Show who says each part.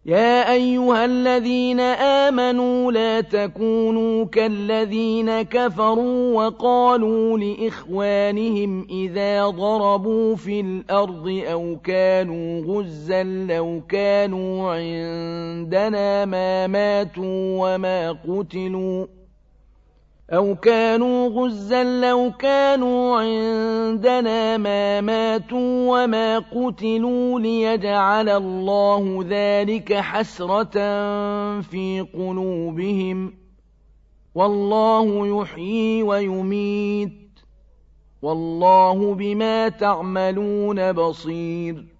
Speaker 1: يا أيها الذين آمنوا لا تكونوا كالذين كفروا وقالوا لإخوانهم إذا ضربوا في الأرض أو كانوا غزا لو كانوا عندنا ما ماتوا وما قتلوا ليجعل الله ذلك حسرة في قلوبهم والله يحيي ويميت والله بما تعملون بصير